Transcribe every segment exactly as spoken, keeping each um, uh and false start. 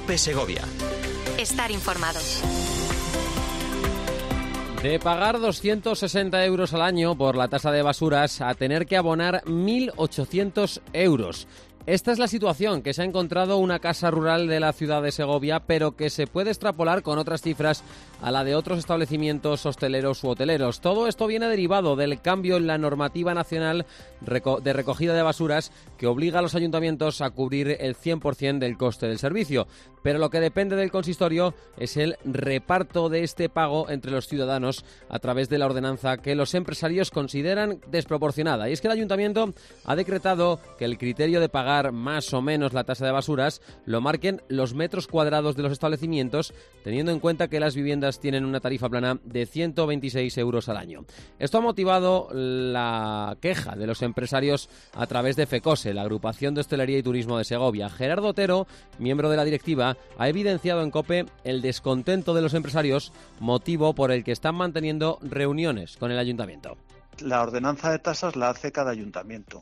COPE Segovia. Estar informado. De pagar doscientos sesenta euros al año por la tasa de basuras a tener que abonar mil ochocientos euros. Esta es la situación que se ha encontrado una casa rural de la ciudad de Segovia, pero que se puede extrapolar con otras cifras a la de otros establecimientos hosteleros u hoteleros. Todo esto viene derivado del cambio en la normativa nacional de recogida de basuras que obliga a los ayuntamientos a cubrir el cien por ciento del coste del servicio. Pero lo que depende del consistorio es el reparto de este pago entre los ciudadanos a través de la ordenanza que los empresarios consideran desproporcionada. Y es que el ayuntamiento ha decretado que el criterio de pagar más o menos la tasa de basuras lo marquen los metros cuadrados de los establecimientos, teniendo en cuenta que las viviendas tienen una tarifa plana de ciento veintiséis euros al año. Esto ha motivado la queja de los empresarios a través de FECOSE, la Agrupación de Hostelería y Turismo de Segovia. Gerardo Otero, miembro de la directiva, ha evidenciado en COPE el descontento de los empresarios, motivo por el que están manteniendo reuniones con el ayuntamiento. La ordenanza de tasas la hace cada ayuntamiento.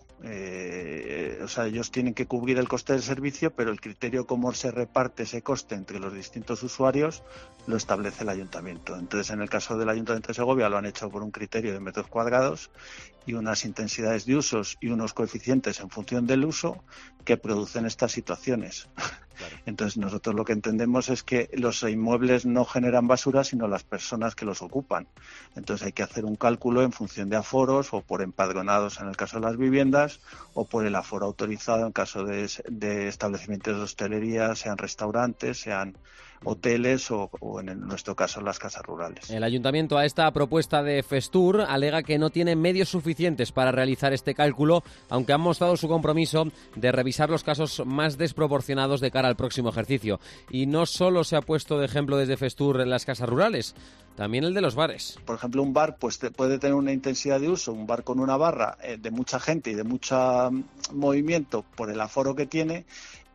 Eh, o sea, ellos tienen que cubrir el coste del servicio, pero el criterio cómo se reparte ese coste entre los distintos usuarios lo establece el ayuntamiento. Entonces, en el caso del Ayuntamiento de Segovia lo han hecho por un criterio de metros cuadrados y unas intensidades de usos y unos coeficientes en función del uso que producen estas situaciones. Claro. Entonces, nosotros lo que entendemos es que los inmuebles no generan basura, sino las personas que los ocupan. Entonces, hay que hacer un cálculo en función de aforos o por empadronados en el caso de las viviendas o por el aforo autorizado en caso de, de establecimientos de hostelería, sean restaurantes, sean hoteles o, o en nuestro caso las casas rurales. El ayuntamiento a esta propuesta de Festur alega que no tiene medios suficientes para realizar este cálculo, aunque han mostrado su compromiso de revisar los casos más desproporcionados de cara al próximo ejercicio. Y no solo se ha puesto de ejemplo desde Festur en las casas rurales, también el de los bares. Por ejemplo, un bar pues te, puede tener una intensidad de uso, un bar con una barra eh, de mucha gente y de mucho movimiento por el aforo que tiene,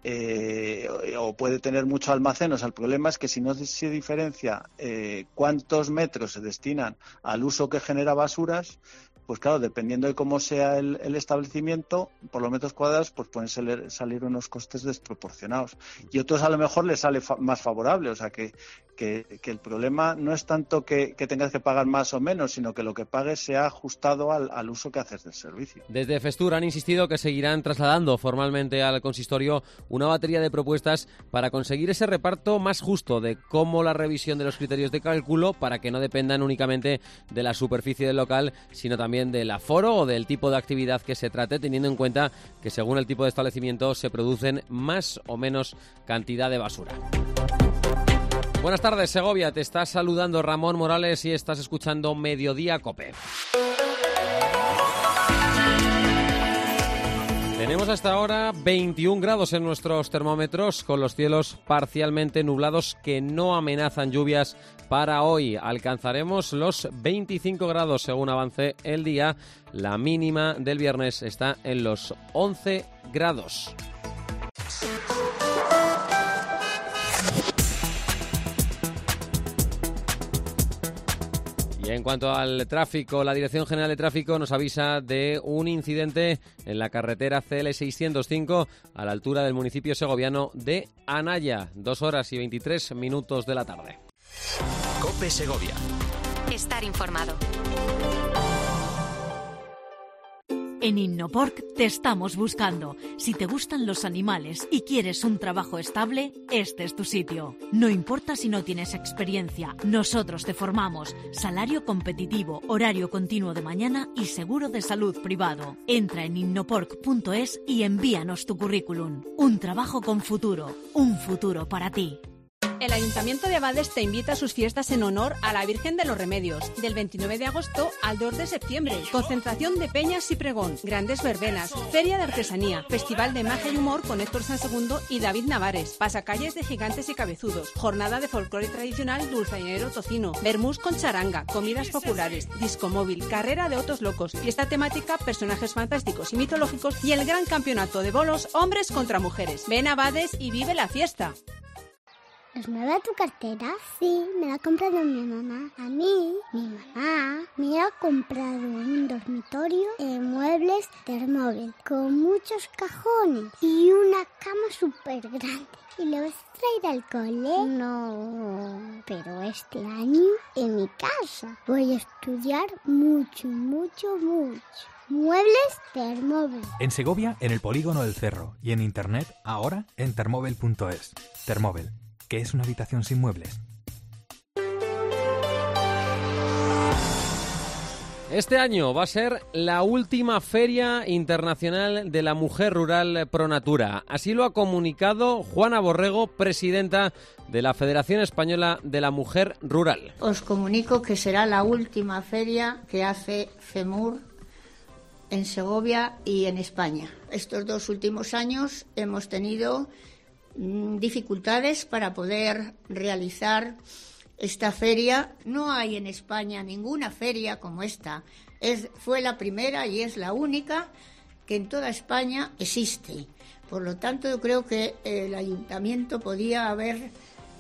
Eh, o puede tener mucho almacén. O sea, el problema es que si no se diferencia eh, cuántos metros se destinan al uso que genera basuras, pues claro, dependiendo de cómo sea el, el establecimiento, por los metros cuadrados, pues pueden salir, salir unos costes desproporcionados. Y otros a lo mejor les sale fa- más favorable. O sea, que, que, que el problema no es tanto que, que tengas que pagar más o menos, sino que lo que pagues sea ajustado al, al uso que haces del servicio. Desde Festur han insistido que seguirán trasladando formalmente al consistorio una batería de propuestas para conseguir ese reparto más justo, de cómo la revisión de los criterios de cálculo para que no dependan únicamente de la superficie del local, sino también del aforo o del tipo de actividad que se trate, teniendo en cuenta que según el tipo de establecimiento se producen más o menos cantidad de basura. Buenas tardes, Segovia. Te está saludando Ramón Morales y estás escuchando Mediodía COPE. Tenemos hasta ahora veintiún grados en nuestros termómetros, con los cielos parcialmente nublados que no amenazan lluvias para hoy. Alcanzaremos los veinticinco grados según avance el día. La mínima del viernes está en los once grados. Y en cuanto al tráfico, la Dirección General de Tráfico nos avisa de un incidente en la carretera C L seiscientos cinco a la altura del municipio segoviano de Anaya. Dos horas y veintitrés minutos de la tarde. COPE Segovia. Estar informado. En Innoporc te estamos buscando. Si te gustan los animales y quieres un trabajo estable, este es tu sitio. No importa si no tienes experiencia, nosotros te formamos. Salario competitivo, horario continuo de mañana y seguro de salud privado. Entra en innoporc punto es y envíanos tu currículum. Un trabajo con futuro, un futuro para ti. El Ayuntamiento de Abades te invita a sus fiestas en honor a la Virgen de los Remedios, del veintinueve de agosto al dos de septiembre. Concentración de peñas y pregón, grandes verbenas, feria de artesanía, festival de magia y humor con Héctor Sansegundo y David Navares, pasacalles de gigantes y cabezudos, jornada de folclore tradicional dulzainero tocino, vermús con charanga, comidas populares, disco móvil, carrera de autos locos, fiesta temática, personajes fantásticos y mitológicos y el gran campeonato de bolos hombres contra mujeres. Ven a Abades y vive la fiesta. ¿Es nueva tu cartera? Sí, me la ha comprado mi mamá. A mí, mi mamá me ha comprado un dormitorio de muebles Thermobile con muchos cajones y una cama súper grande. ¿Y lo vas a traer al cole? No, pero este año en mi casa voy a estudiar mucho, mucho, mucho. Muebles Thermobile. En Segovia, en el Polígono del Cerro y en internet, ahora en thermobile punto es. Thermobile, ¿qué es una habitación sin muebles? Este año va a ser la última Feria Internacional de la Mujer Rural Pronatura. Así lo ha comunicado Juana Borrego, presidenta de la Federación Española de la Mujer Rural. Os comunico que será la última feria que hace FEMUR en Segovia y en España. Estos dos últimos años hemos tenido mmm, dificultades para poder realizar esta feria. No hay en España ninguna feria como esta. Es, fue la primera y es la única que en toda España existe. Por lo tanto, yo creo que el ayuntamiento podía haber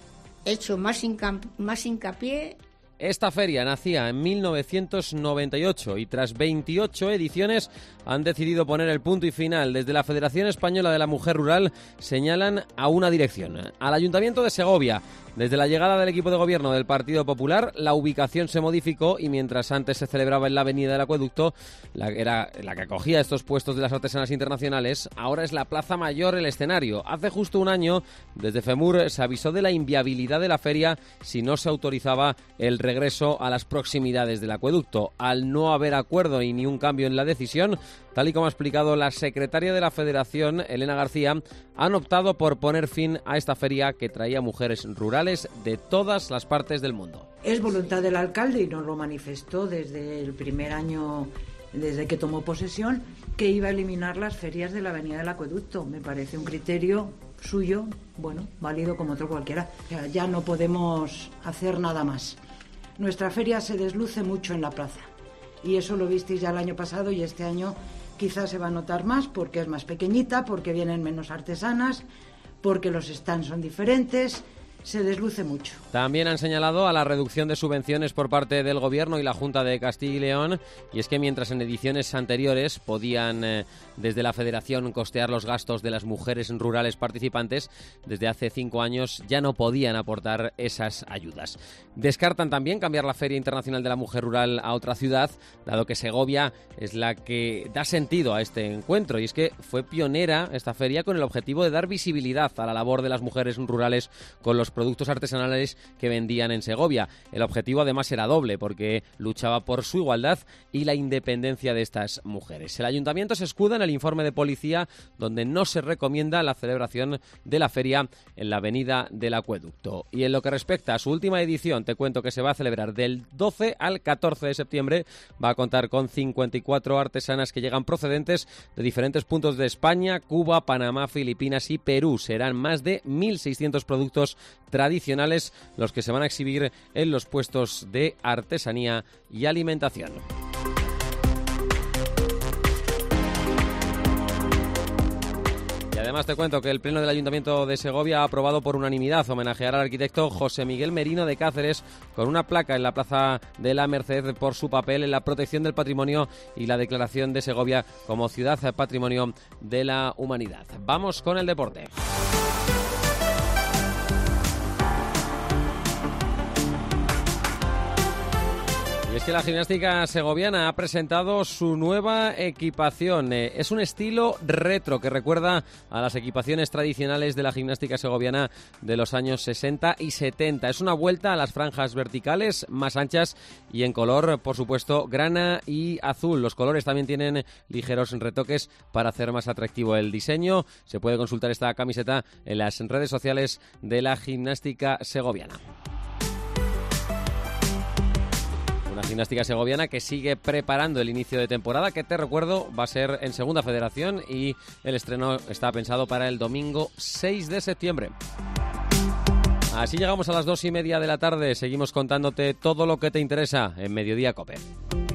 hecho más, hinca, más hincapié. Esta feria nacía en mil novecientos noventa y ocho y tras veintiocho ediciones han decidido poner el punto y final. Desde la Federación Española de la Mujer Rural señalan a una dirección, al Ayuntamiento de Segovia. Desde la llegada del equipo de gobierno del Partido Popular, la ubicación se modificó y mientras antes se celebraba en la Avenida del Acueducto, la, era la que acogía estos puestos de las artesanas internacionales, ahora es la Plaza Mayor el escenario. Hace justo un año, desde FEMUR se avisó de la inviabilidad de la feria si no se autorizaba el regreso a las proximidades del acueducto. Al no haber acuerdo y ni un cambio en la decisión, tal y como ha explicado la secretaria de la Federación, Elena García, han optado por poner fin a esta feria que traía mujeres rurales de todas las partes del mundo. Es voluntad del alcalde y nos lo manifestó desde el primer año, desde que tomó posesión, que iba a eliminar las ferias de la Avenida del Acueducto. Me parece un criterio suyo, bueno, válido como otro cualquiera. O sea, ya no podemos hacer nada más. Nuestra feria se desluce mucho en la plaza y eso lo visteis ya el año pasado y este año quizás se va a notar más porque es más pequeñita, porque vienen menos artesanas, porque los stands son diferentes. Se desluce mucho. También han señalado a la reducción de subvenciones por parte del Gobierno y la Junta de Castilla y León, y es que mientras en ediciones anteriores podían eh, desde la Federación costear los gastos de las mujeres rurales participantes, desde hace cinco años ya no podían aportar esas ayudas. Descartan también cambiar la Feria Internacional de la Mujer Rural a otra ciudad, dado que Segovia es la que da sentido a este encuentro, y es que fue pionera esta feria con el objetivo de dar visibilidad a la labor de las mujeres rurales con los productos artesanales que vendían en Segovia. El objetivo además era doble porque luchaba por su igualdad y la independencia de estas mujeres. El ayuntamiento se escuda en el informe de policía donde no se recomienda la celebración de la feria en la Avenida del Acueducto. Y en lo que respecta a su última edición, te cuento que se va a celebrar del doce al catorce de septiembre. Va a contar con cincuenta y cuatro artesanas que llegan procedentes de diferentes puntos de España, Cuba, Panamá, Filipinas y Perú. Serán más de mil seiscientos productos tradicionales los que se van a exhibir en los puestos de artesanía y alimentación. Y además te cuento que el Pleno del Ayuntamiento de Segovia ha aprobado por unanimidad homenajear al arquitecto José Miguel Merino de Cáceres con una placa en la Plaza de la Merced por su papel en la protección del patrimonio y la declaración de Segovia como Ciudad Patrimonio de la Humanidad. Vamos con el deporte. Es que la gimnástica segoviana ha presentado su nueva equipación. Es un estilo retro que recuerda a las equipaciones tradicionales de la gimnástica segoviana de los años sesenta y setenta. Es una vuelta a las franjas verticales más anchas y en color, por supuesto, grana y azul. Los colores también tienen ligeros retoques para hacer más atractivo el diseño. Se puede consultar esta camiseta en las redes sociales de la gimnástica segoviana. Una gimnástica segoviana que sigue preparando el inicio de temporada, que te recuerdo va a ser en Segunda Federación y el estreno está pensado para el domingo seis de septiembre. Así llegamos a las dos y media de la tarde. Seguimos contándote todo lo que te interesa en Mediodía COPE.